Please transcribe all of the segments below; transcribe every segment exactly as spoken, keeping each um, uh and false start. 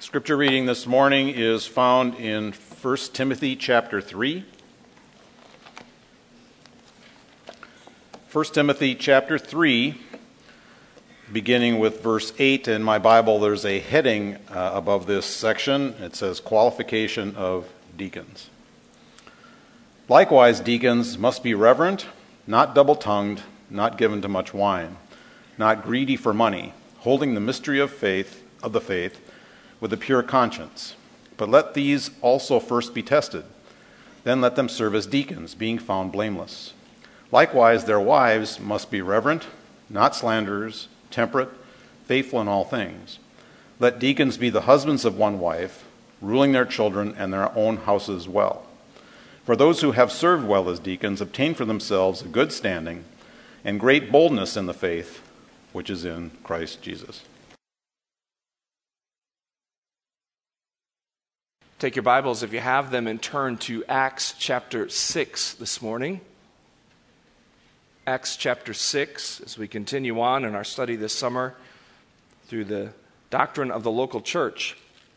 Scripture reading this morning is found in First Timothy chapter three. First Timothy chapter three, beginning with verse eight. In my Bible, there's a heading uh, above this section. It says, Qualification of Deacons. Likewise, deacons must be reverent, not double-tongued, not given to much wine, not greedy for money, holding the mystery of faith, of the faith, with a pure conscience. But let these also first be tested. Then let them serve as deacons, being found blameless. Likewise, their wives must be reverent, not slanderers, temperate, faithful in all things. Let deacons be the husbands of one wife, ruling their children and their own houses well. For those who have served well as deacons obtain for themselves a good standing and great boldness in the faith which is in Christ Jesus. Take your Bibles, if you have them, and turn to Acts chapter six this morning. Acts chapter six, as we continue on in our study this summer through the doctrine of the local church.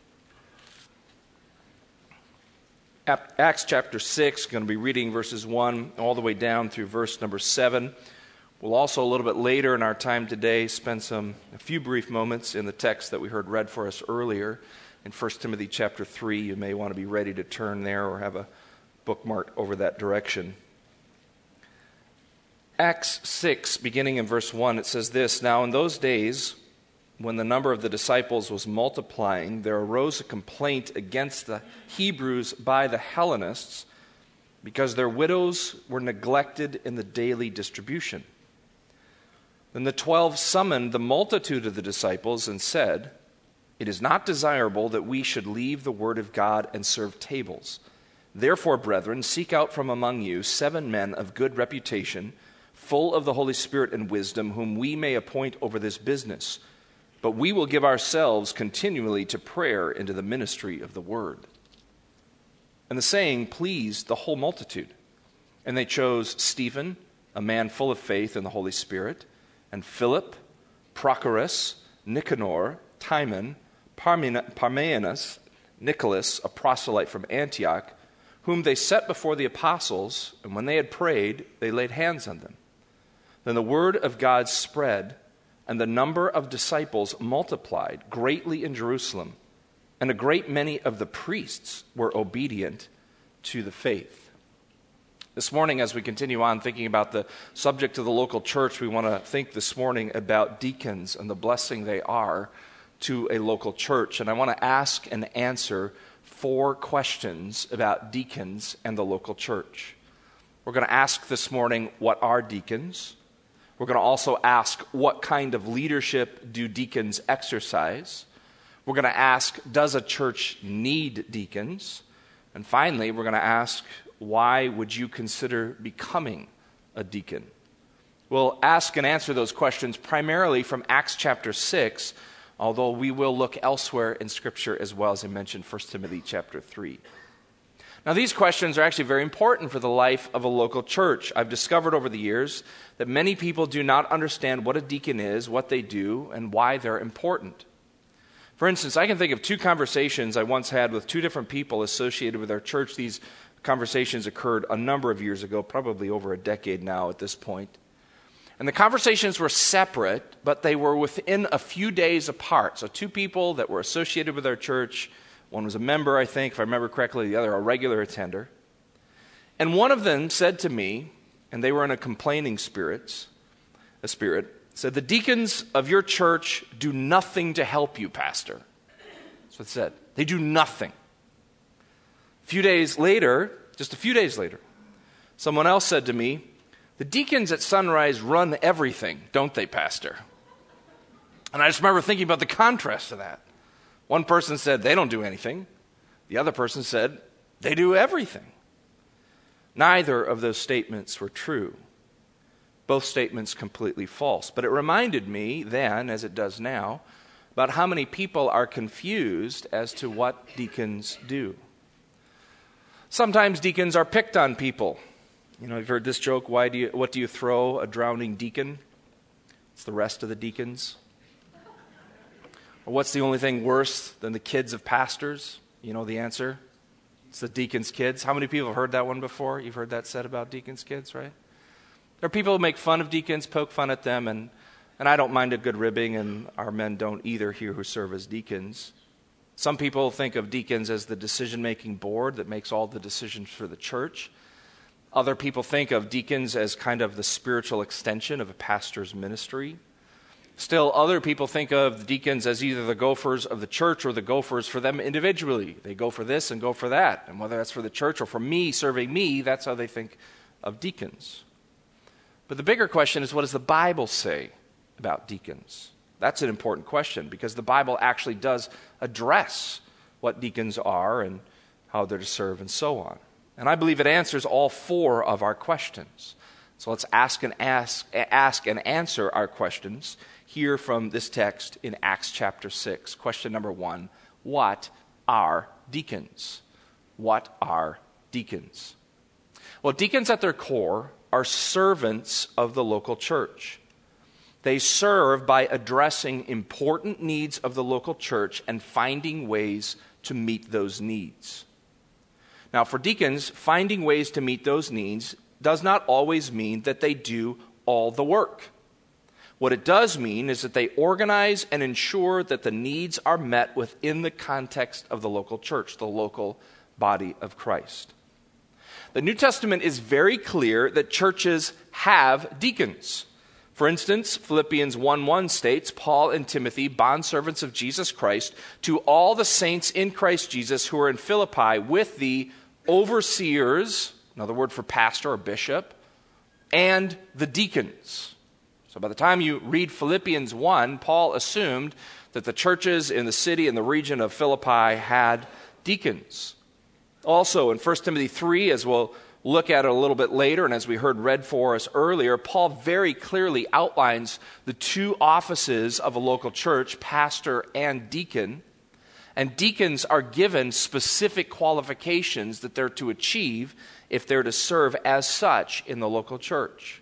Acts chapter six, going to be reading verses one all the way down through verse number seven. We'll also, a little bit later in our time today, spend some a few brief moments in the text that we heard read for us earlier. In First Timothy chapter three, you may want to be ready to turn there or have a bookmark over that direction. Acts six, beginning in verse one, it says this, Now in those days, when the number of the disciples was multiplying, there arose a complaint against the Hebrews by the Hellenists because their widows were neglected in the daily distribution. Then the twelve summoned the multitude of the disciples and said, It is not desirable that we should leave the word of God and serve tables. Therefore, brethren, seek out from among you seven men of good reputation, full of the Holy Spirit and wisdom, whom we may appoint over this business. But we will give ourselves continually to prayer and to the ministry of the word. And the saying pleased the whole multitude. And they chose Stephen, a man full of faith in the Holy Spirit, and Philip, Prochorus, Nicanor, Timon, Parmenas, Nicholas, a proselyte from Antioch, whom they set before the apostles, and when they had prayed, they laid hands on them. Then the word of God spread, and the number of disciples multiplied greatly in Jerusalem, and a great many of the priests were obedient to the faith. This morning, as we continue on thinking about the subject of the local church, we want to think this morning about deacons and the blessing they are to a local church. And I want to ask and answer four questions about deacons and the local church. We're going to ask this morning, what are deacons? We're going to also ask, what kind of leadership do deacons exercise? We're going to ask, does a church need deacons? And finally, we're going to ask, why would you consider becoming a deacon? We'll ask and answer those questions primarily from Acts chapter six, although we will look elsewhere in Scripture as well, as I mentioned, First Timothy chapter three. Now, these questions are actually very important for the life of a local church. I've discovered over the years that many people do not understand what a deacon is, what they do, and why they're important. For instance, I can think of two conversations I once had with two different people associated with our church. These conversations occurred a number of years ago, probably over a decade now at this point. And the conversations were separate, but they were within a few days apart. So two people that were associated with our church, one was a member, I think, if I remember correctly, the other a regular attender. And one of them said to me, and they were in a complaining spirit, a spirit, said, "The deacons of your church do nothing to help you, Pastor." That's what it said. They do nothing. A few days later, just a few days later, someone else said to me, "The deacons at Sunrise run everything, don't they, Pastor?" And I just remember thinking about the contrast to that. One person said, they don't do anything. The other person said, they do everything. Neither of those statements were true. Both statements completely false. But it reminded me then, as it does now, about how many people are confused as to what deacons do. Sometimes deacons are picked on people. You know, you've heard this joke, why do you, what do you throw a drowning deacon? It's the rest of the deacons. Or what's the only thing worse than the kids of pastors? You know the answer? It's the deacons' kids. How many people have heard that one before? You've heard that said about deacons' kids, right? There are people who make fun of deacons, poke fun at them, and, and I don't mind a good ribbing, and our men don't either here who serve as deacons. Some people think of deacons as the decision-making board that makes all the decisions for the church. Other people think of deacons as kind of the spiritual extension of a pastor's ministry. Still, other people think of deacons as either the gophers of the church or the gophers for them individually. They go for this and go for that. And whether that's for the church or for me, serving me, that's how they think of deacons. But the bigger question is, what does the Bible say about deacons? That's an important question because the Bible actually does address what deacons are and how they're to serve and so on. And I believe it answers all four of our questions. So let's ask and ask, ask and answer our questions here from this text in Acts chapter six. Question number one, what are deacons? What are deacons? Well, deacons at their core are servants of the local church. They serve by addressing important needs of the local church and finding ways to meet those needs. Now, for deacons, finding ways to meet those needs does not always mean that they do all the work. What it does mean is that they organize and ensure that the needs are met within the context of the local church, the local body of Christ. The New Testament is very clear that churches have deacons. For instance, Philippians one one states, Paul and Timothy, bondservants of Jesus Christ, to all the saints in Christ Jesus who are in Philippi with the overseers, another word for pastor or bishop, and the deacons. So by the time you read Philippians one, Paul assumed that the churches in the city and the region of Philippi had deacons. Also in First Timothy three, as we'll look at it a little bit later, and as we heard read for us earlier, Paul very clearly outlines the two offices of a local church, pastor and deacon. And deacons are given specific qualifications that they're to achieve if they're to serve as such in the local church.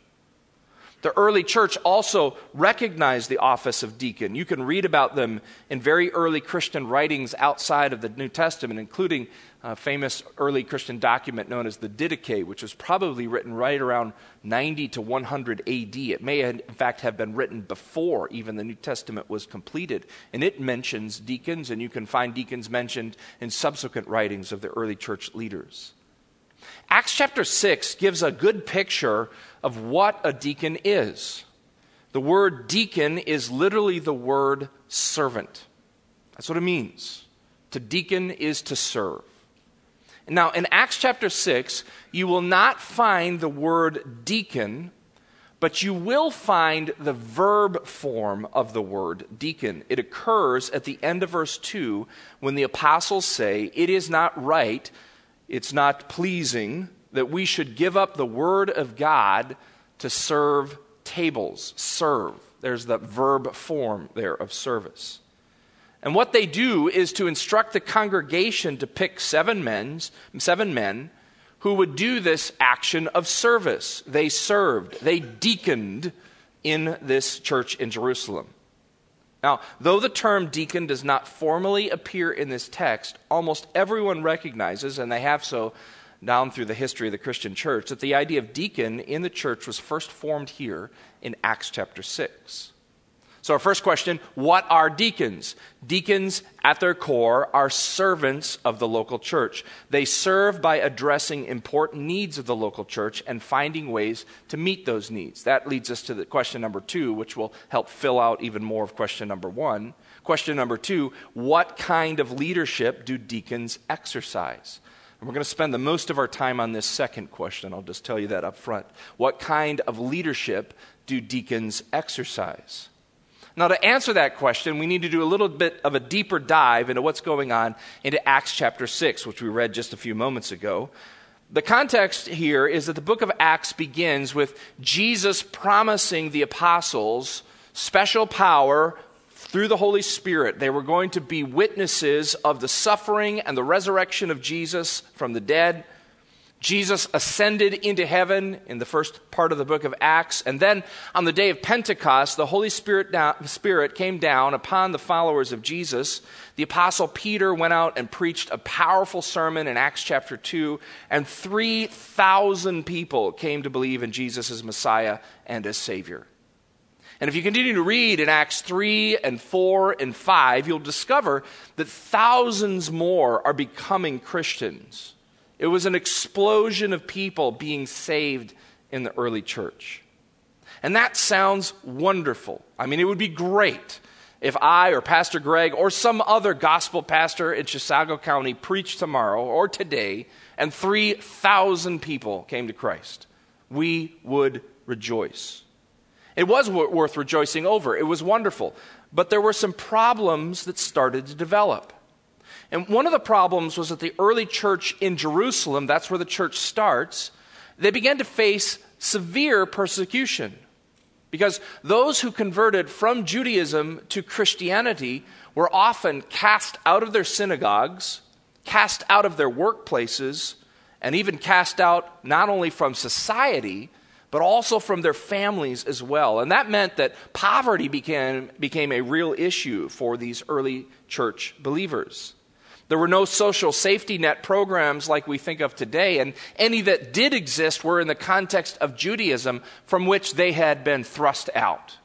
The early church also recognized the office of deacon. You can read about them in very early Christian writings outside of the New Testament, including a famous early Christian document known as the Didache, which was probably written right around ninety to one hundred A D. It may, in fact, have been written before even the New Testament was completed. And it mentions deacons, and you can find deacons mentioned in subsequent writings of the early church leaders. Acts chapter six gives a good picture of what a deacon is. The word deacon is literally the word servant. That's what it means. To deacon is to serve. Now, in Acts chapter six, you will not find the word deacon, but you will find the verb form of the word deacon. It occurs at the end of verse two when the apostles say, "It is not right, it's not pleasing that we should give up the word of God to serve tables." Serve. There's the verb form there of service. And what they do is to instruct the congregation to pick seven men, seven men who would do this action of service. They served, they deaconed in this church in Jerusalem. Now, though the term deacon does not formally appear in this text, almost everyone recognizes, and they have so down through the history of the Christian church, that the idea of deacon in the church was first formed here in Acts chapter six. So our first question, what are deacons? Deacons at their core are servants of the local church. They serve by addressing important needs of the local church and finding ways to meet those needs. That leads us to the question number two, which will help fill out even more of question number one. Question number two, what kind of leadership do deacons exercise? And we're going to spend the most of our time on this second question. I'll just tell you that up front. What kind of leadership do deacons exercise? Now, to answer that question, we need to do a little bit of a deeper dive into what's going on into Acts chapter six, which we read just a few moments ago. The context here is that the book of Acts begins with Jesus promising the apostles special power through the Holy Spirit. They were going to be witnesses of the suffering and the resurrection of Jesus from the dead. Jesus ascended into heaven in the first part of the book of Acts, and then on the day of Pentecost, the Holy Spirit, down, Spirit came down upon the followers of Jesus. The Apostle Peter went out and preached a powerful sermon in Acts chapter two, and three thousand people came to believe in Jesus as Messiah and as Savior. And if you continue to read in Acts three and four and five, you'll discover that thousands more are becoming Christians. It was an explosion of people being saved in the early church. And that sounds wonderful. I mean, it would be great if I or Pastor Greg or some other gospel pastor in Chisago County preached tomorrow or today and three thousand people came to Christ. We would rejoice. It was worth rejoicing over. It was wonderful. But there were some problems that started to develop. And one of the problems was that the early church in Jerusalem, that's where the church starts, they began to face severe persecution. Because those who converted from Judaism to Christianity were often cast out of their synagogues, cast out of their workplaces, and even cast out not only from society, but also from their families as well. And that meant that poverty became, became a real issue for these early church believers. There were no social safety net programs like we think of today, and any that did exist were in the context of Judaism from which they had been thrust out.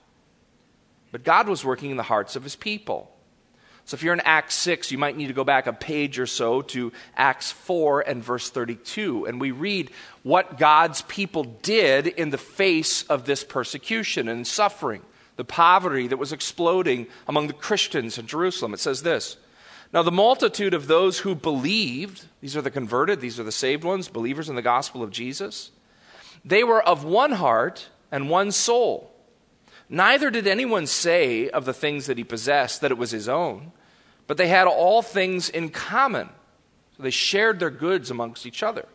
But God was working in the hearts of his people. So if you're in Acts six, you might need to go back a page or so to Acts four and verse thirty-two, and we read what God's people did in the face of this persecution and suffering, the poverty that was exploding among the Christians in Jerusalem. It says this: "Now the multitude of those who believed," these are the converted, these are the saved ones, believers in the gospel of Jesus, "they were of one heart and one soul. Neither did anyone say of the things that he possessed that it was his own, but they had all things in common. So they shared their goods amongst each other.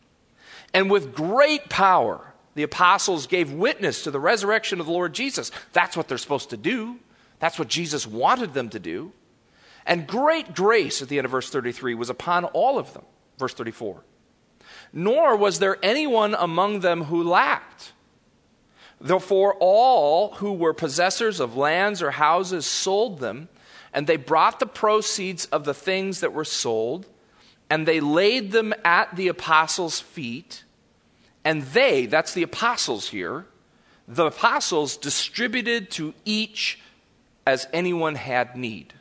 And with great power, the apostles gave witness to the resurrection of the Lord Jesus." That's what they're supposed to do. That's what Jesus wanted them to do. "And great grace," at the end of verse thirty-three, "was upon all of them." Verse thirty-four. "Nor was there anyone among them who lacked. Therefore all who were possessors of lands or houses sold them, and they brought the proceeds of the things that were sold, and they laid them at the apostles' feet, and they," that's the apostles here, "the apostles distributed to each as anyone had need."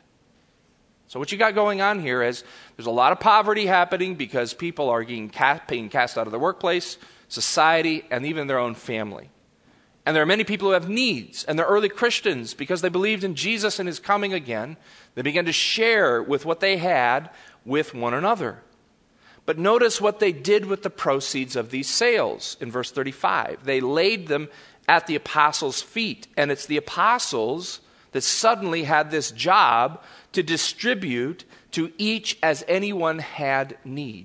So what you got going on here is there's a lot of poverty happening because people are being cast, being cast out of their workplace, society, and even their own family. And there are many people who have needs, and they're early Christians because they believed in Jesus and his coming again. They began to share with what they had with one another. But notice what they did with the proceeds of these sales in verse thirty-five. They laid them at the apostles' feet, and it's the apostles that suddenly had this job to distribute to each as anyone had need.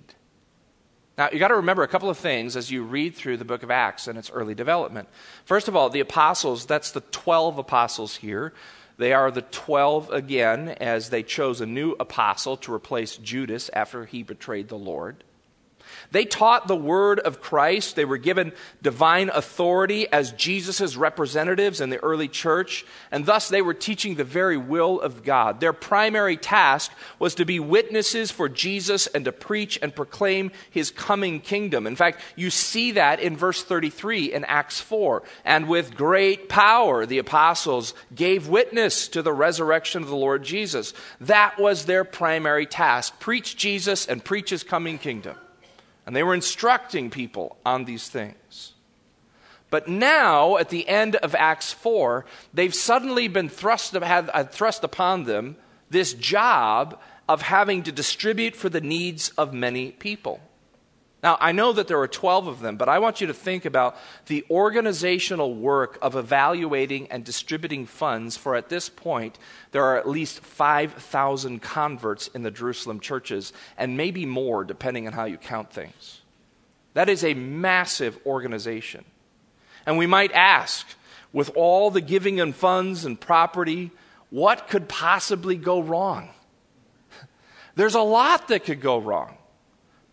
Now, you got to remember a couple of things as you read through the book of Acts and its early development. First of all, the apostles, that's the twelve apostles here. They are the twelve again, as they chose a new apostle to replace Judas after he betrayed the Lord. They taught the word of Christ. They were given divine authority as Jesus' representatives in the early church, and thus they were teaching the very will of God. Their primary task was to be witnesses for Jesus and to preach and proclaim his coming kingdom. In fact, you see that in verse thirty-three in Acts four. "And with great power the apostles gave witness to the resurrection of the Lord Jesus." That was their primary task: preach Jesus and preach his coming kingdom. And they were instructing people on these things. But now, at the end of Acts four, they've suddenly been thrust, had, thrust upon them this job of having to distribute for the needs of many people. Now, I know that there are twelve of them, but I want you to think about the organizational work of evaluating and distributing funds for, at this point, there are at least five thousand converts in the Jerusalem churches, and maybe more, depending on how you count things. That is a massive organization. And we might ask, with all the giving and funds and property, what could possibly go wrong? There's a lot that could go wrong.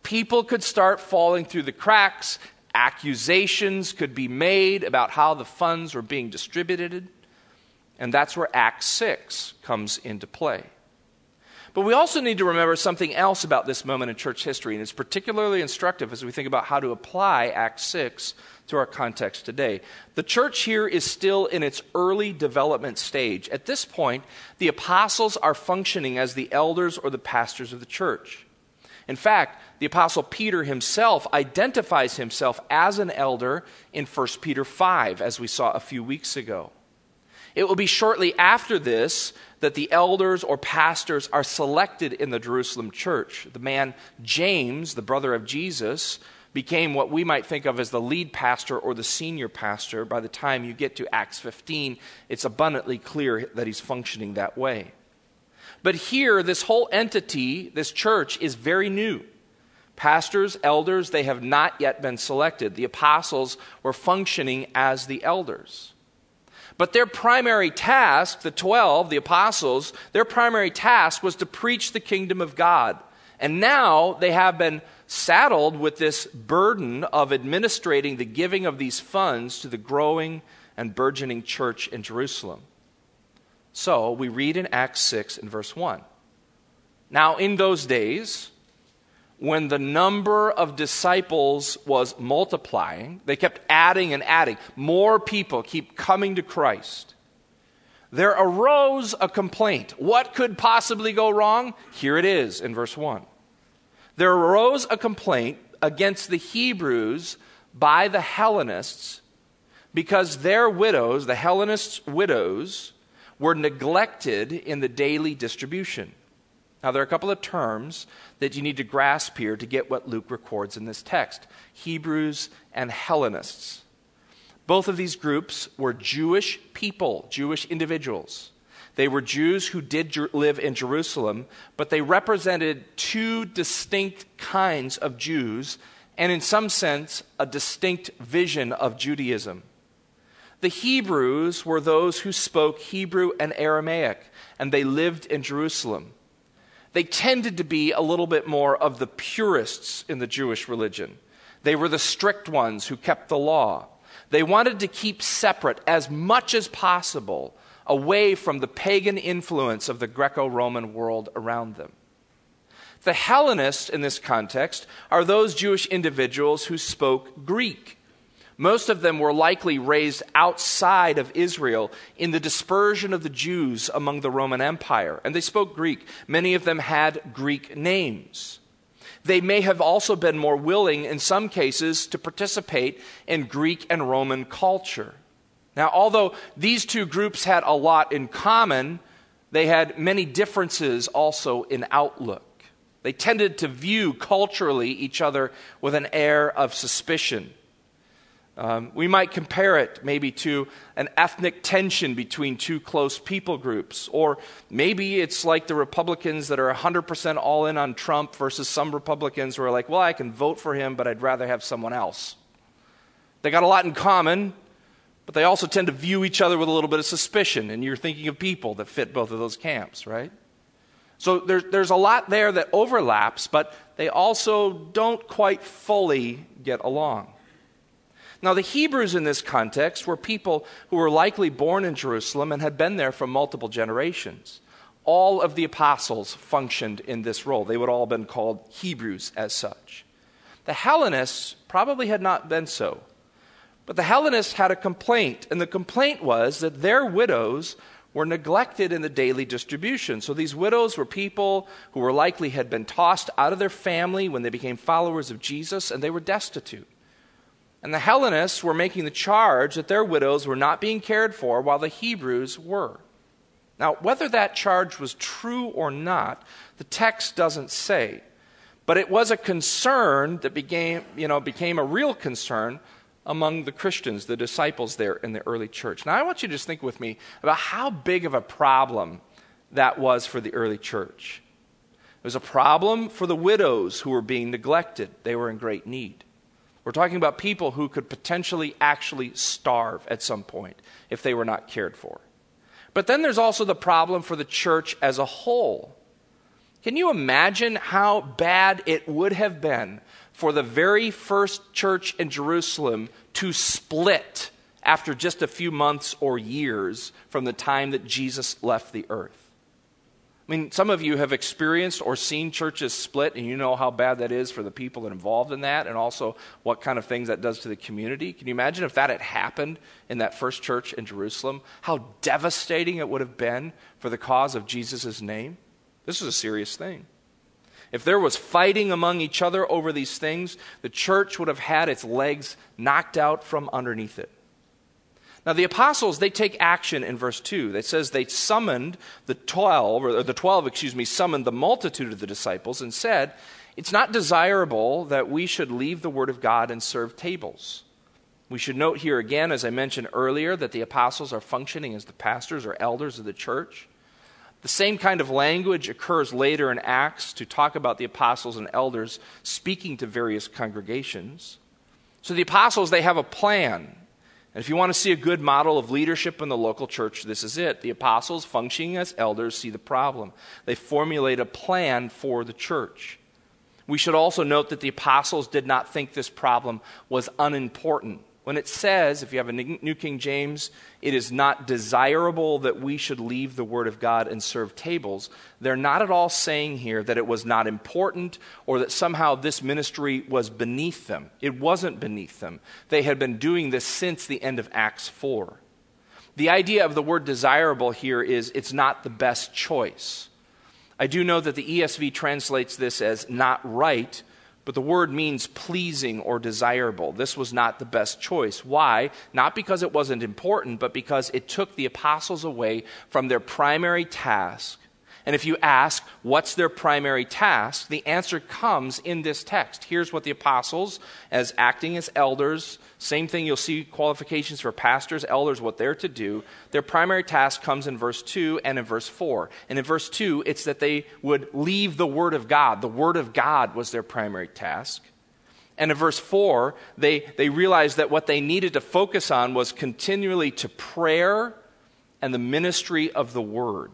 People could start falling through the cracks. Accusations could be made about how the funds were being distributed. And that's where Acts six comes into play. But we also need to remember something else about this moment in church history, and it's particularly instructive as we think about how to apply Acts six to our context today. The church here is still in its early development stage. At this point, the apostles are functioning as the elders or the pastors of the church. In fact, the apostle Peter himself identifies himself as an elder in First Peter five, as we saw a few weeks ago. It will be shortly after this that the elders or pastors are selected in the Jerusalem church. The man James, the brother of Jesus, became what we might think of as the lead pastor or the senior pastor. By the time you get to Acts fifteen, it's abundantly clear that he's functioning that way. But here, this whole entity, this church, is very new. Pastors, elders, they have not yet been selected. The apostles were functioning as the elders. But their primary task, the twelve, the apostles, their primary task was to preach the kingdom of God. And now they have been saddled with this burden of administrating the giving of these funds to the growing and burgeoning church in Jerusalem. So we read in Acts six in verse one. Now in those days, when the number of disciples was multiplying, they kept adding and adding. More people keep coming to Christ. There arose a complaint. What could possibly go wrong? Here it is in verse one. There arose a complaint against the Hebrews by the Hellenists because their widows, the Hellenists' widows, were neglected in the daily distribution. Now, there are a couple of terms that you need to grasp here to get what Luke records in this text. Hebrews and Hellenists. Both of these groups were Jewish people, Jewish individuals. They were Jews who did jer- live in Jerusalem, but they represented two distinct kinds of Jews, and in some sense, a distinct vision of Judaism. The Hebrews were those who spoke Hebrew and Aramaic, and they lived in Jerusalem. They tended to be a little bit more of the purists in the Jewish religion. They were the strict ones who kept the law. They wanted to keep separate as much as possible away from the pagan influence of the Greco-Roman world around them. The Hellenists in this context are those Jewish individuals who spoke Greek. Most of them were likely raised outside of Israel in the dispersion of the Jews among the Roman Empire, and they spoke Greek. Many of them had Greek names. They may have also been more willing, in some cases, to participate in Greek and Roman culture. Now, although these two groups had a lot in common, they had many differences also in outlook. They tended to view culturally each other with an air of suspicion. Um, we might compare it maybe to an ethnic tension between two close people groups. Or maybe it's like the Republicans that are one hundred percent all in on Trump versus some Republicans who are like, well, I can vote for him, but I'd rather have someone else. They got a lot in common, but they also tend to view each other with a little bit of suspicion. And you're thinking of people that fit both of those camps, right? So there's, there's a lot there that overlaps, but they also don't quite fully get along. Now, the Hebrews in this context were people who were likely born in Jerusalem and had been there for multiple generations. All of the apostles functioned in this role. They would all have been called Hebrews as such. The Hellenists probably had not been so. But the Hellenists had a complaint, and the complaint was that their widows were neglected in the daily distribution. So these widows were people who were likely had been tossed out of their family when they became followers of Jesus, and they were destitute. And the Hellenists were making the charge that their widows were not being cared for while the Hebrews were. Now, whether that charge was true or not, the text doesn't say. But it was a concern that became, you know, became a real concern among the Christians, the disciples there in the early church. Now, I want you to just think with me about how big of a problem that was for the early church. It was a problem for the widows who were being neglected. They were in great need. We're talking about people who could potentially actually starve at some point if they were not cared for. But then there's also the problem for the church as a whole. Can you imagine how bad it would have been for the very first church in Jerusalem to split after just a few months or years from the time that Jesus left the earth? I mean, some of you have experienced or seen churches split, and you know how bad that is for the people involved in that, and also what kind of things that does to the community. Can you imagine if that had happened in that first church in Jerusalem? How devastating it would have been for the cause of Jesus' name? This is a serious thing. If there was fighting among each other over these things, the church would have had its legs knocked out from underneath it. Now, the apostles, they take action in verse two. It says they summoned the twelve, or the twelve, excuse me, summoned the multitude of the disciples and said, it's not desirable that we should leave the word of God and serve tables. We should note here again, as I mentioned earlier, that the apostles are functioning as the pastors or elders of the church. The same kind of language occurs later in Acts to talk about the apostles and elders speaking to various congregations. So the apostles, they have a plan. And if you want to see a good model of leadership in the local church, this is it. The apostles, functioning as elders, see the problem. They formulate a plan for the church. We should also note that the apostles did not think this problem was unimportant. When it says, if you have a New King James, it is not desirable that we should leave the word of God and serve tables, they're not at all saying here that it was not important or that somehow this ministry was beneath them. It wasn't beneath them. They had been doing this since the end of Acts four. The idea of the word desirable here is it's not the best choice. I do know that the E S V translates this as not right, but the word means pleasing or desirable. This was not the best choice. Why? Not because it wasn't important, but because it took the apostles away from their primary task. And if you ask, what's their primary task? The answer comes in this text. Here's what the apostles, as acting as elders, same thing, you'll see qualifications for pastors, elders, what they're to do. Their primary task comes in verse two and in verse four. And in verse two, it's that they would leave the word of God. The word of God was their primary task. And in verse four, they, they realized that what they needed to focus on was continually to prayer and the ministry of the word.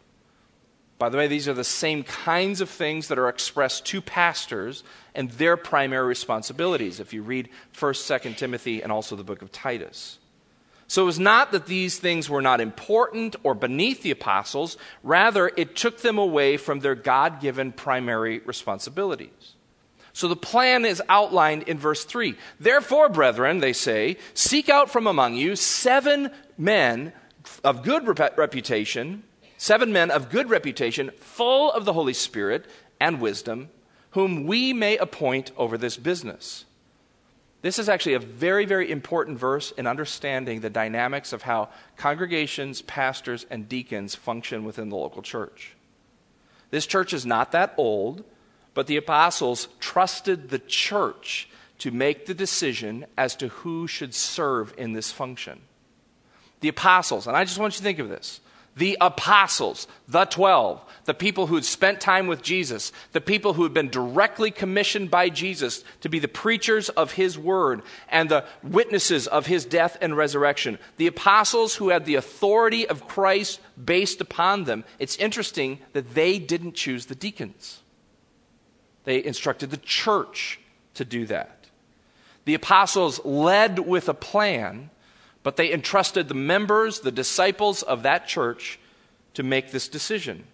By the way, these are the same kinds of things that are expressed to pastors and their primary responsibilities, if you read First, Second Timothy, and also the book of Titus. So it was not that these things were not important or beneath the apostles. Rather, it took them away from their God-given primary responsibilities. So the plan is outlined in verse three. Therefore, brethren, they say, seek out from among you seven men of good rep- reputation, Seven men of good reputation, full of the Holy Spirit and wisdom, whom we may appoint over this business. This is actually a very, very important verse in understanding the dynamics of how congregations, pastors, and deacons function within the local church. This church is not that old, but the apostles trusted the church to make the decision as to who should serve in this function. The apostles, and I just want you to think of this. The apostles, the twelve, the people who had spent time with Jesus, the people who had been directly commissioned by Jesus to be the preachers of his word and the witnesses of his death and resurrection. The apostles who had the authority of Christ based upon them. It's interesting that they didn't choose the deacons. They instructed the church to do that. The apostles led with a plan, but they entrusted the members, the disciples of that church, to make this decision.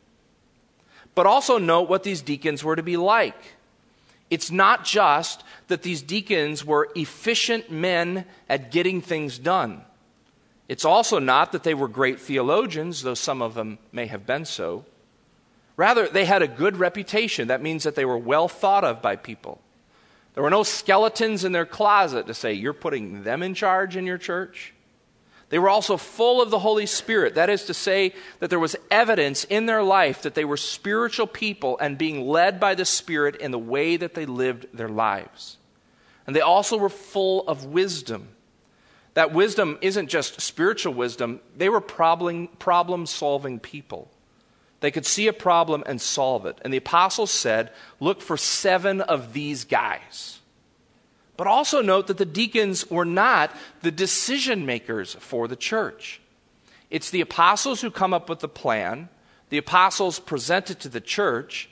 But also note what these deacons were to be like. It's not just that these deacons were efficient men at getting things done. It's also not that they were great theologians, though some of them may have been so. Rather, they had a good reputation. That means that they were well thought of by people. There were no skeletons in their closet to say, you're putting them in charge in your church. They were also full of the Holy Spirit. That is to say that there was evidence in their life that they were spiritual people and being led by the Spirit in the way that they lived their lives. And they also were full of wisdom. That wisdom isn't just spiritual wisdom. They were problem, problem-solving people. They could see a problem and solve it. And the apostles said, look for seven of these guys. But also note that the deacons were not the decision makers for the church. It's the apostles who come up with the plan. The apostles present it to the church,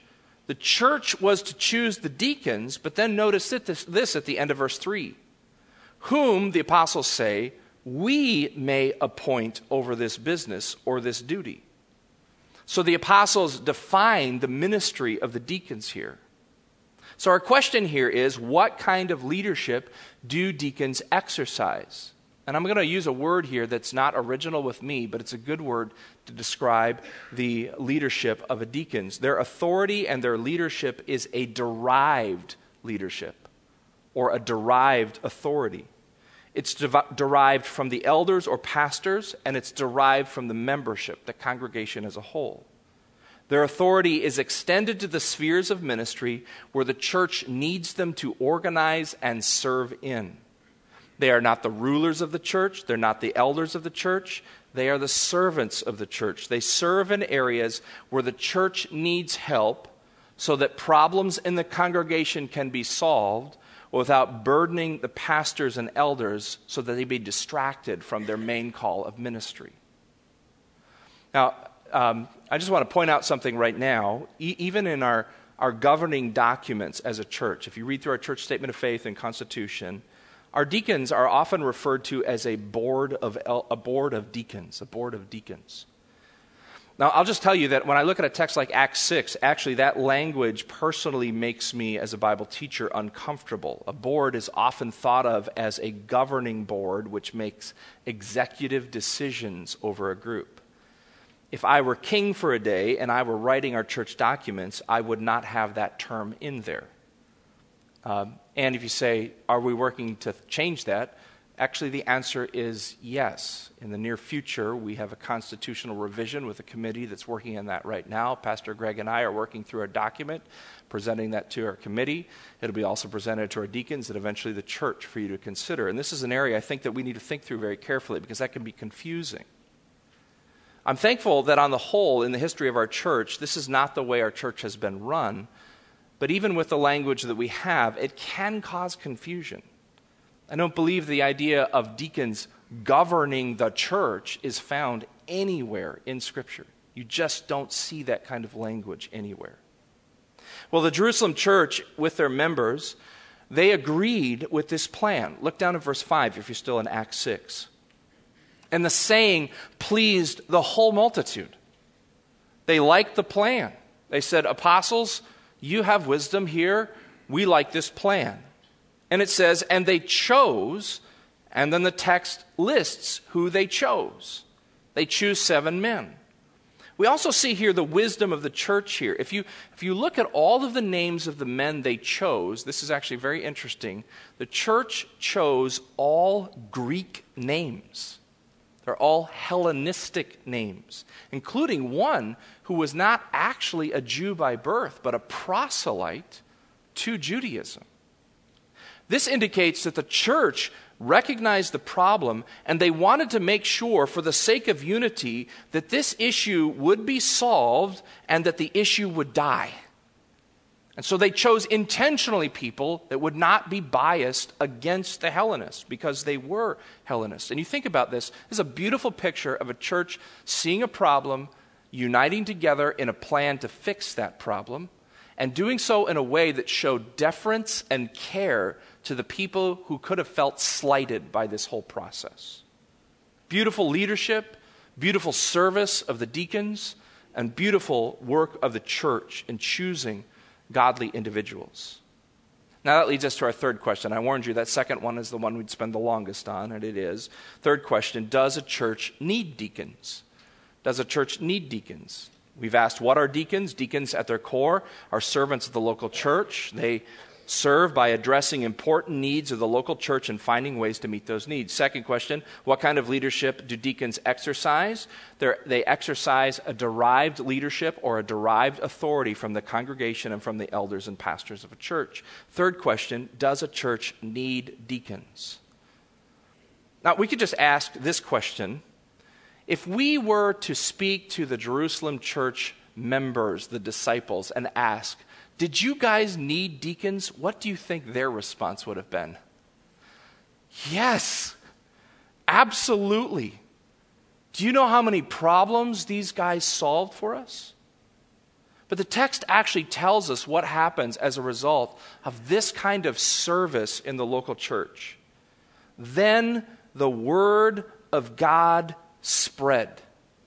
The church was to choose the deacons, but then notice this, this at the end of verse three. Whom, the apostles say, we may appoint over this business or this duty. So the apostles define the ministry of the deacons here. So our question here is, what kind of leadership do deacons exercise? And I'm going to use a word here that's not original with me, but it's a good word to describe the leadership of a deacons. Their authority and their leadership is a derived leadership or a derived authority. It's de- derived from the elders or pastors, and it's derived from the membership, the congregation as a whole. Their authority is extended to the spheres of ministry where the church needs them to organize and serve in. They are not the rulers of the church. They're not the elders of the church. They are the servants of the church. They serve in areas where the church needs help so that problems in the congregation can be solved without burdening the pastors and elders so that they be distracted from their main call of ministry. Now, um, I just want to point out something right now. E- even in our, our governing documents as a church, if you read through our church statement of faith and constitution, our deacons are often referred to as a board of el- a board of deacons, a board of deacons. Now, I'll just tell you that when I look at a text like Acts six, actually that language personally makes me, as a Bible teacher, uncomfortable. A board is often thought of as a governing board which makes executive decisions over a group. If I were king for a day and I were writing our church documents, I would not have that term in there. Um, and if you say, are we working to change that? Actually, the answer is yes. In the near future, we have a constitutional revision with a committee that's working on that right now. Pastor Greg and I are working through a document, presenting that to our committee. It'll be also presented to our deacons and eventually the church for you to consider. And this is an area I think that we need to think through very carefully because that can be confusing. I'm thankful that on the whole, in the history of our church, this is not the way our church has been run. But even with the language that we have, it can cause confusion. I don't believe the idea of deacons governing the church is found anywhere in Scripture. You just don't see that kind of language anywhere. Well, the Jerusalem church, with their members, they agreed with this plan. Look down at verse five if you're still in Acts six. And the saying pleased the whole multitude. They liked the plan. They said, apostles, you have wisdom here. We like this plan. And it says, and they chose, and then the text lists who they chose. They choose seven men. We also see here the wisdom of the church here. If you, if you look at all of the names of the men they chose, this is actually very interesting. The church chose all Greek names. They're all Hellenistic names, including one who was not actually a Jew by birth, but a proselyte to Judaism. This indicates that the church recognized the problem, and they wanted to make sure, for the sake of unity, that this issue would be solved and that the issue would die. And so they chose intentionally people that would not be biased against the Hellenists because they were Hellenists. And you think about this, this is a beautiful picture of a church seeing a problem, uniting together in a plan to fix that problem, and doing so in a way that showed deference and care to the people who could have felt slighted by this whole process. Beautiful leadership, beautiful service of the deacons, and beautiful work of the church in choosing godly individuals. Now that leads us to our third question. I warned you that second one is the one we'd spend the longest on, and it is. Third question, does a church need deacons? Does a church need deacons? We've asked, what are deacons? Deacons at their core are servants of the local church. They serve by addressing important needs of the local church and finding ways to meet those needs. Second question, what kind of leadership do deacons exercise? They're, they exercise a derived leadership or a derived authority from the congregation and from the elders and pastors of a church. Third question, does a church need deacons? Now, we could just ask this question. If we were to speak to the Jerusalem church members, the disciples, and ask, did you guys need deacons? What do you think their response would have been? Yes, absolutely. Do you know how many problems these guys solved for us? But the text actually tells us what happens as a result of this kind of service in the local church. Then the word of God spread.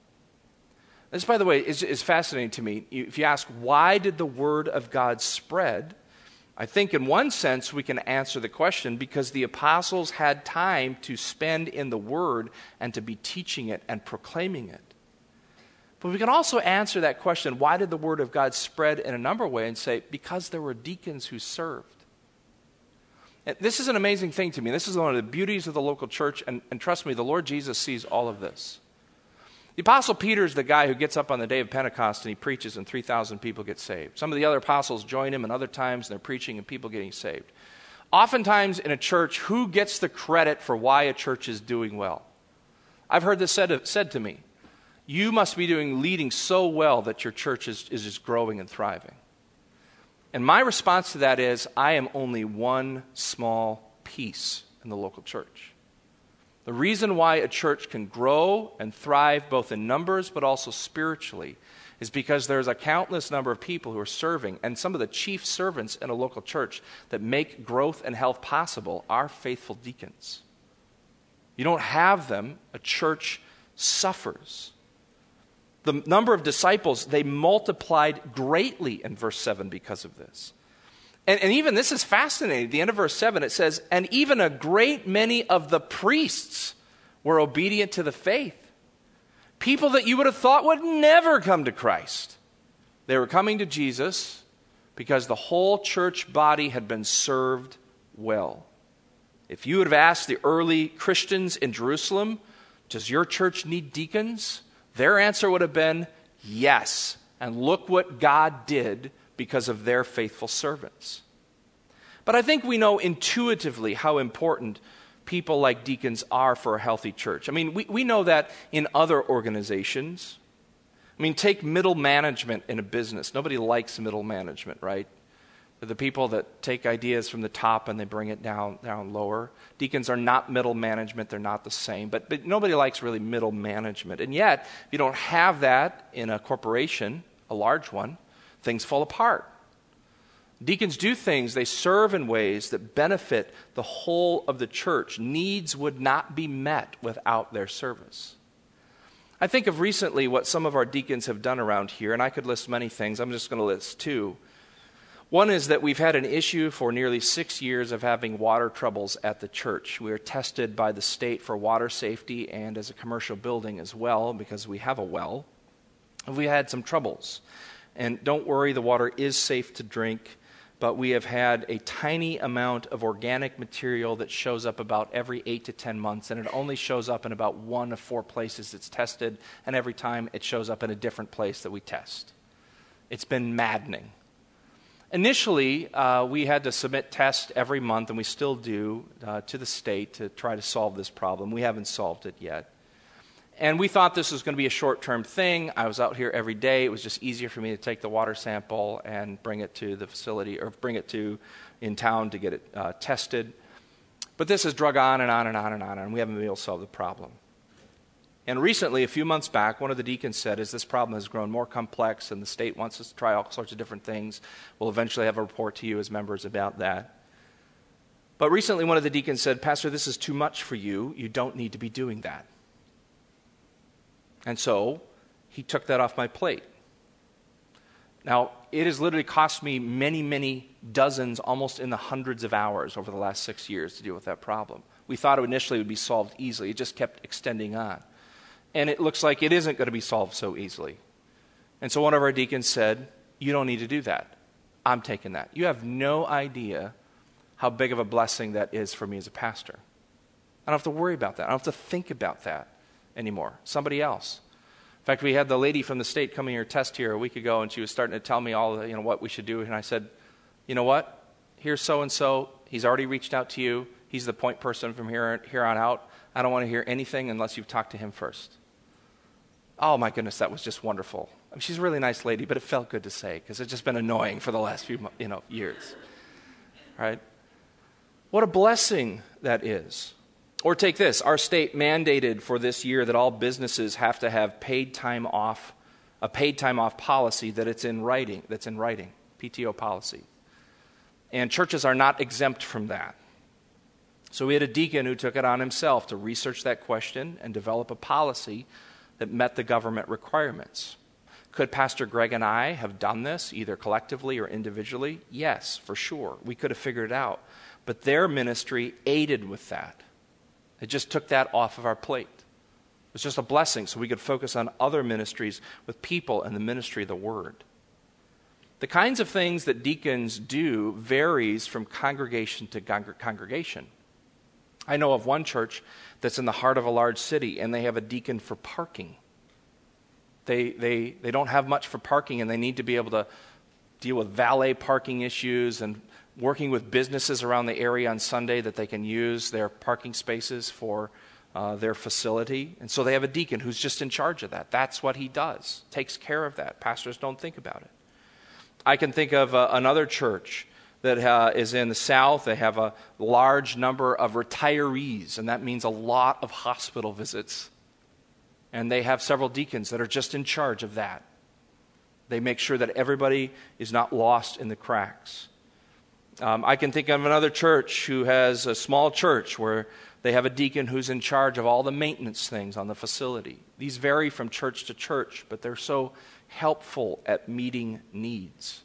This, by the way, is, is fascinating to me. If you ask, why did the word of God spread? I think in one sense we can answer the question because the apostles had time to spend in the word and to be teaching it and proclaiming it. But we can also answer that question, why did the word of God spread, in a number of ways, and say, because there were deacons who served. And this is an amazing thing to me. This is one of the beauties of the local church, and, and trust me, the Lord Jesus sees all of this. The Apostle Peter is the guy who gets up on the day of Pentecost and he preaches and three thousand people get saved. Some of the other apostles join him and other times they're preaching and people getting saved. Oftentimes in a church, who gets the credit for why a church is doing well? I've heard this said, said to me. You must be doing leading so well that your church is, is just growing and thriving. And my response to that is, I am only one small piece in the local church. The reason why a church can grow and thrive both in numbers but also spiritually is because there's a countless number of people who are serving, and some of the chief servants in a local church that make growth and health possible are faithful deacons. You don't have them, a church suffers. The number of disciples, they multiplied greatly in verse seven because of this. And, and even this is fascinating. At the end of verse seven, it says, and even a great many of the priests were obedient to the faith. People that you would have thought would never come to Christ. They were coming to Jesus because the whole church body had been served well. If you would have asked the early Christians in Jerusalem, does your church need deacons? Their answer would have been, yes. And look what God did because of their faithful servants. But I think we know intuitively how important people like deacons are for a healthy church. I mean, we, we know that in other organizations. I mean, take middle management in a business. Nobody likes middle management, right? They're the people that take ideas from the top and they bring it down, down lower. Deacons are not middle management. They're not the same. But, but nobody likes really middle management. And yet, if you don't have that in a corporation, a large one, things fall apart. Deacons do things, they serve in ways that benefit the whole of the church. Needs would not be met without their service. I think of recently what some of our deacons have done around here, and I could list many things. I'm just going to list two. One is that we've had an issue for nearly six years of having water troubles at the church. We are tested by the state for water safety and as a commercial building as well because we have a well. And we had some troubles. And don't worry, the water is safe to drink, but we have had a tiny amount of organic material that shows up about every eight to ten months, and it only shows up in about one of four places it's tested, and every time it shows up in a different place that we test. It's been maddening. Initially, uh, we had to submit tests every month, and we still do, uh, to the state to try to solve this problem. We haven't solved it yet. And we thought this was going to be a short-term thing. I was out here every day. It was just easier for me to take the water sample and bring it to the facility or bring it to in town to get it uh, tested. But this has drug on and on and on and on, and we haven't been able to solve the problem. And recently, a few months back, one of the deacons said, as this problem has grown more complex and the state wants us to try all sorts of different things, we'll eventually have a report to you as members about that. But recently, one of the deacons said, Pastor, this is too much for you. You don't need to be doing that. And so he took that off my plate. Now, it has literally cost me many, many dozens, almost in the hundreds of hours over the last six years to deal with that problem. We thought it initially would be solved easily. It just kept extending on. And it looks like it isn't going to be solved so easily. And so one of our deacons said, you don't need to do that. I'm taking that. You have no idea how big of a blessing that is for me as a pastor. I don't have to worry about that. I don't have to think about that anymore. Somebody else. In fact, we had the lady from the state coming here test here a week ago, and she was starting to tell me all the, you know, what we should do. And I said, you know what? Here's so-and-so. He's already reached out to you. He's the point person from here, here on out. I don't want to hear anything unless you've talked to him first. Oh, my goodness, that was just wonderful. I mean, she's a really nice lady, but it felt good to say because it's just been annoying for the last few you know, years. Right? What a blessing that is. Or take this. Our state mandated for this year that all businesses have to have paid time off a paid time off policy that it's in writing, that's in writing, P T O policy. And churches are not exempt from that. So we had a deacon who took it on himself to research that question and develop a policy that met the government requirements. Could Pastor Greg and I have done this, either collectively or individually? Yes, for sure. We could have figured it out. But their ministry aided with that. It just took that off of our plate. It was just a blessing so we could focus on other ministries with people and the ministry of the Word. The kinds of things that deacons do varies from congregation to con- congregation. I know of one church that's in the heart of a large city, and they have a deacon for parking. They, they, they don't have much for parking, and they need to be able to deal with valet parking issues and working with businesses around the area on Sunday that they can use their parking spaces for uh, their facility. And so they have a deacon who's just in charge of that. That's what he does, takes care of that. Pastors don't think about it. I can think of uh, another church that uh, is in the South. They have a large number of retirees, and that means a lot of hospital visits. And they have several deacons that are just in charge of that. They make sure that everybody is not lost in the cracks. Um, I can think of another church who has a small church where they have a deacon who's in charge of all the maintenance things on the facility. These vary from church to church, but they're so helpful at meeting needs.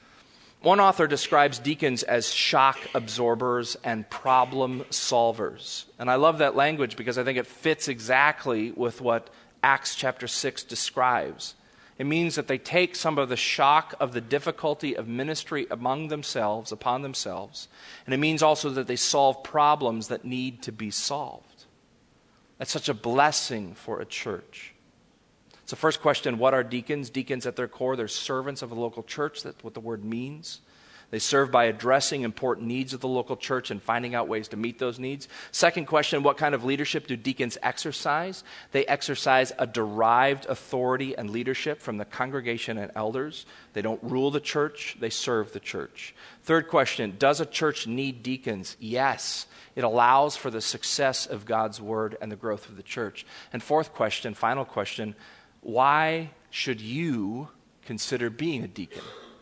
One author describes deacons as shock absorbers and problem solvers. And I love that language because I think it fits exactly with what Acts chapter six describes. It means that they take some of the shock of the difficulty of ministry among themselves, upon themselves, and it means also that they solve problems that need to be solved. That's such a blessing for a church. So first question, what are deacons? Deacons at their core, they're servants of the local church. That's what the word means. They serve by addressing important needs of the local church and finding out ways to meet those needs. Second question, what kind of leadership do deacons exercise? They exercise a derived authority and leadership from the congregation and elders. They don't rule the church, they serve the church. Third question, does a church need deacons? Yes. It allows for the success of God's word and the growth of the church. And fourth question, final question, why should you consider being a deacon?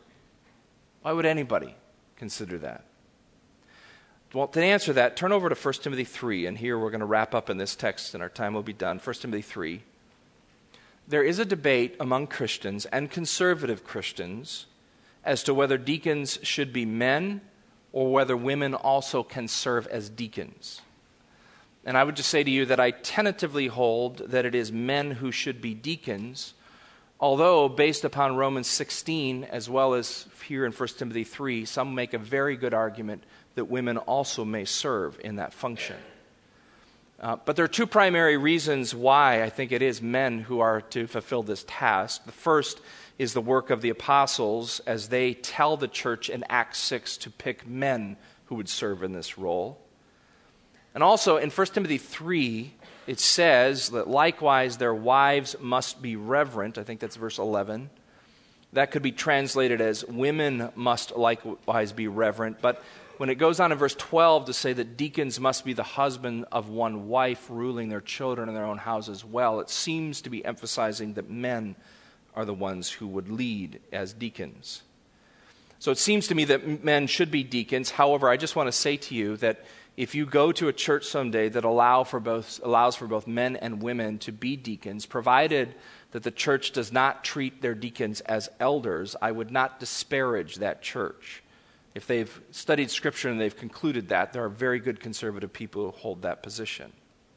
Why would anybody consider that? Well, to answer that, turn over to First Timothy three, and here we're going to wrap up in this text, and our time will be done. First Timothy three. There is a debate among Christians and conservative Christians as to whether deacons should be men or whether women also can serve as deacons. And I would just say to you that I tentatively hold that it is men who should be deacons, although based upon Romans sixteen, as well as here in First Timothy three, some make a very good argument that women also may serve in that function. Uh, but there are two primary reasons why I think it is men who are to fulfill this task. The first is the work of the apostles as they tell the church in Acts six to pick men who would serve in this role. And also in First Timothy three, it says that likewise their wives must be reverent. I think that's verse eleven. That could be translated as women must likewise be reverent. But when it goes on in verse twelve to say that deacons must be the husband of one wife, ruling their children in their own house as well, it seems to be emphasizing that men are the ones who would lead as deacons. So it seems to me that men should be deacons. However, I just want to say to you that if you go to a church someday that allow for both, allows for both men and women to be deacons, provided that the church does not treat their deacons as elders, I would not disparage that church. If they've studied Scripture and they've concluded that, there are very good conservative people who hold that position.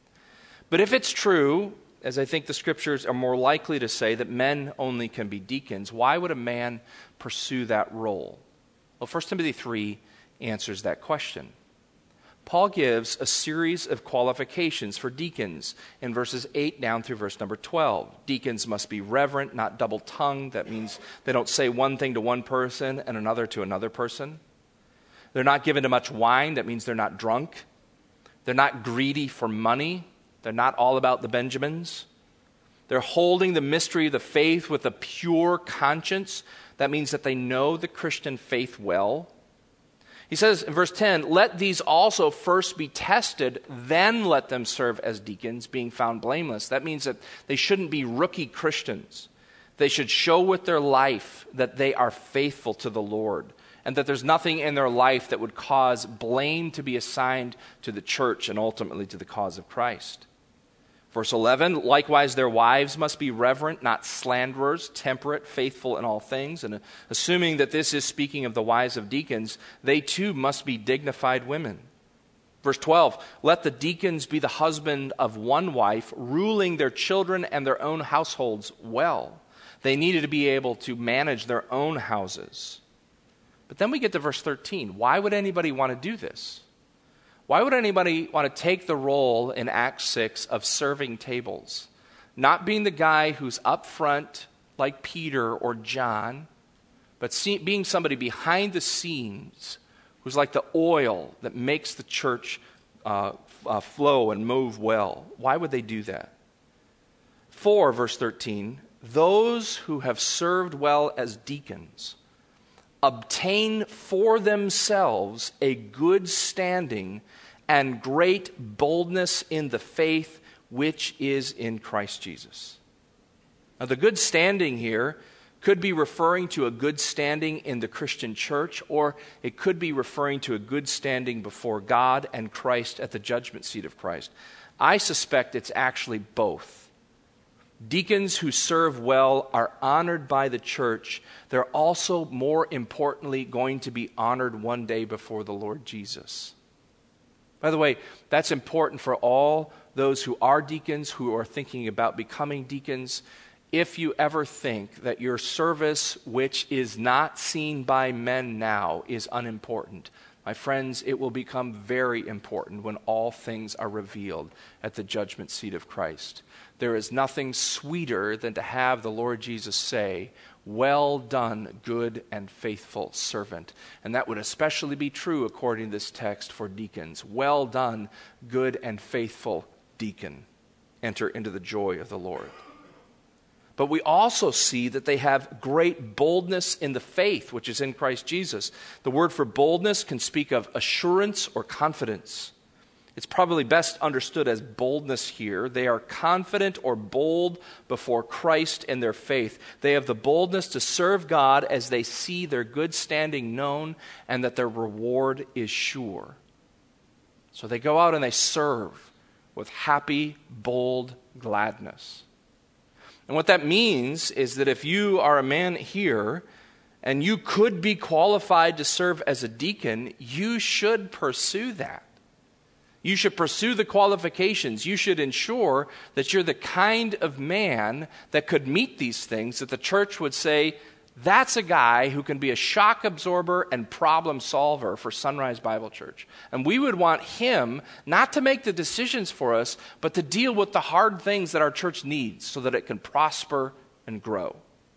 But if it's true, as I think the Scriptures are more likely to say, that men only can be deacons, why would a man pursue that role? Well, First Timothy three answers that question. Paul gives a series of qualifications for deacons in verses eight down through verse number twelve. Deacons must be reverent, not double-tongued. That means they don't say one thing to one person and another to another person. They're not given to much wine. That means they're not drunk. They're not greedy for money. They're not all about the Benjamins. They're holding the mystery of the faith with a pure conscience. That means that they know the Christian faith well. He says in verse ten, let these also first be tested, then let them serve as deacons, being found blameless. That means that they shouldn't be rookie Christians. They should show with their life that they are faithful to the Lord, and that there's nothing in their life that would cause blame to be assigned to the church and ultimately to the cause of Christ. Verse eleven, likewise their wives must be reverent, not slanderers, temperate, faithful in all things. And assuming that this is speaking of the wives of deacons, they too must be dignified women. Verse twelve, let the deacons be the husband of one wife, ruling their children and their own households well. They needed to be able to manage their own houses. But then we get to verse thirteen. Why would anybody want to do this? Why would anybody want to take the role in Acts six of serving tables? Not being the guy who's up front like Peter or John, but see, being somebody behind the scenes who's like the oil that makes the church uh, uh, flow and move well. Why would they do that? For, verse thirteen, those who have served well as deacons obtain for themselves a good standing and great boldness in the faith which is in Christ Jesus. Now, the good standing here could be referring to a good standing in the Christian church, or it could be referring to a good standing before God and Christ at the judgment seat of Christ. I suspect it's actually both. Deacons who serve well are honored by the church. They're also, more importantly, going to be honored one day before the Lord Jesus. By the way, that's important for all those who are deacons, who are thinking about becoming deacons. If you ever think that your service, which is not seen by men now, is unimportant, my friends, it will become very important when all things are revealed at the judgment seat of Christ. There is nothing sweeter than to have the Lord Jesus say, "Well done, good and faithful servant." And that would especially be true, according to this text, for deacons. Well done, good and faithful deacon. Enter into the joy of the Lord. But we also see that they have great boldness in the faith, which is in Christ Jesus. The word for boldness can speak of assurance or confidence. It's probably best understood as boldness here. They are confident or bold before Christ in their faith. They have the boldness to serve God as they see their good standing known and that their reward is sure. So they go out and they serve with happy, bold gladness. And what that means is that if you are a man here and you could be qualified to serve as a deacon, you should pursue that. You should pursue the qualifications. You should ensure that you're the kind of man that could meet these things, that the church would say, that's a guy who can be a shock absorber and problem solver for Sunrise Bible Church. And we would want him not to make the decisions for us, but to deal with the hard things that our church needs so that it can prosper and grow.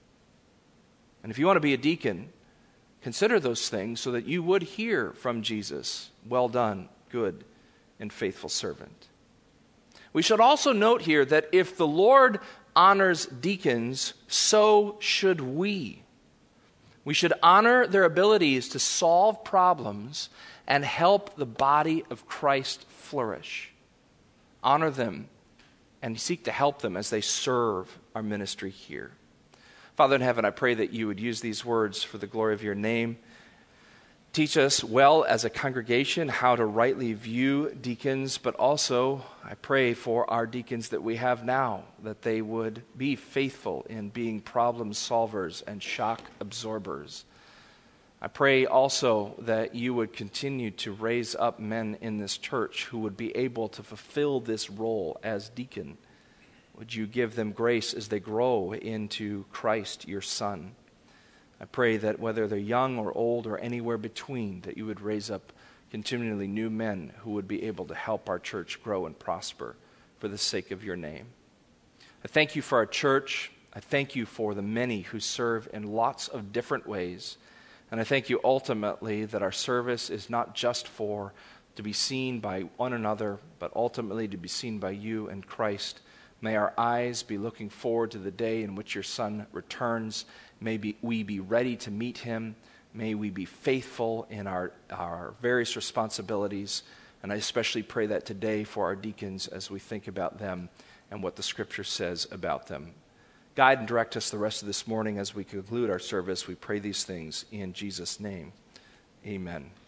And if you want to be a deacon, consider those things so that you would hear from Jesus, "Well done, good and faithful servant." We should also note here that if the Lord honors deacons, so should we. We should honor their abilities to solve problems and help the body of Christ flourish. Honor them and seek to help them as they serve our ministry here. Father in heaven, I pray that you would use these words for the glory of your name. Teach us well as a congregation how to rightly view deacons, but also I pray for our deacons that we have now, that they would be faithful in being problem solvers and shock absorbers. I pray also that you would continue to raise up men in this church who would be able to fulfill this role as deacon. Would you give them grace as they grow into Christ, your Son? I pray that whether they're young or old or anywhere between, that you would raise up continually new men who would be able to help our church grow and prosper for the sake of your name. I thank you for our church. I thank you for the many who serve in lots of different ways. And I thank you ultimately that our service is not just for to be seen by one another, but ultimately to be seen by you and Christ. May our eyes be looking forward to the day in which your Son returns. May be, we be ready to meet him. May we be faithful in our, our various responsibilities. And I especially pray that today for our deacons as we think about them and what the Scripture says about them. guide and direct us the rest of this morning as we conclude our service. We pray these things in Jesus' name. Amen.